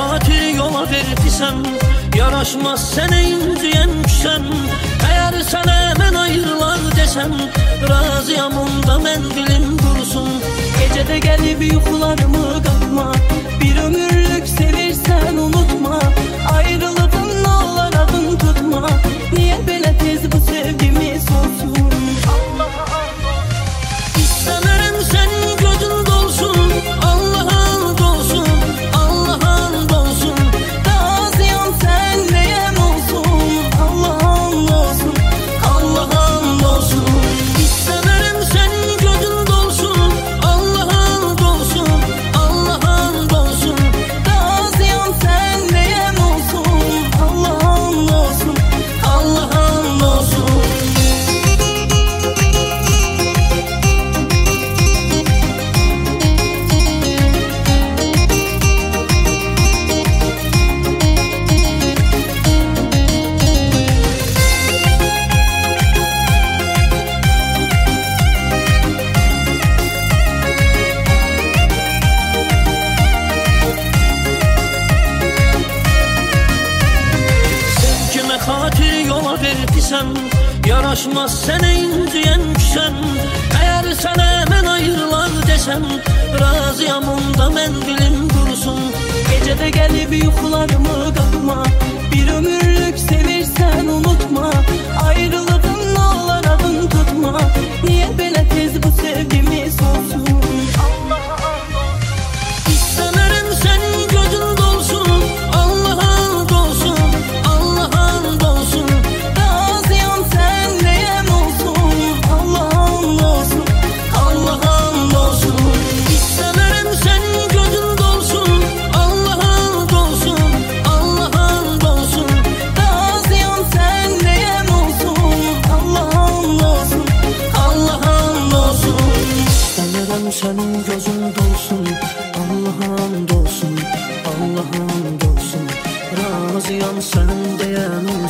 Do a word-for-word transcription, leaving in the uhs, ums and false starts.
xatir yola verdisem, yaraşmaz sənə inciyən küsəm. Əgər sənə mən ayrılar desəm, razıyam onda mən dilim dursun. Gecədə gəlib yuxularımı qatma, bir ömürlük sevirsən unutma. Ayrılığın nə olar adın tutma, niyə belə tez bu sevgimiz olsun? İstəmərəm sənin gözün dolsun, Allah'a and olsun, Allah'a and olsun. Razıyam sən nəyəm olsun, Allah'a and olsun, Allah'a and olsun. İstəmərəm sənin gözün dolsun, Allah'a and olsun, Allah'a and olsun. razıyam sən nəyəm olsun, Allah'a and olsun, Allah'a and olsun. Sevgimə xatir yola verdisəm, yaraşmaz sənə inciyən küsəm. Əgər sənə mən ayrılar desəm, razıyam onda mən dilim dursun. gecədə gəlib yuxularımı qatma, bir ömürlük sevirsən unutma. Ayrılığın nə olar adın tutma, niyə belə tez bu sevgimiz olsun? İstəmərəm sənin gözün dolsun, Allah'a and olsun, Allah'a and olsun. Razıyam sən nəyəm olsun, Allah'a and olsun, Allah'a and olsun. İstəmərəm sənin gözün dolsun, Allah'a and olsun, Allah'a and olsun. razıyam sən nəyəm olsun, Allah'a and olsun, Allah'a and olsun. İstəmirəm sənin gözün dolsun, Allah'a and olsun, Allah'a and olsun. Razıyam sən deyən olsun.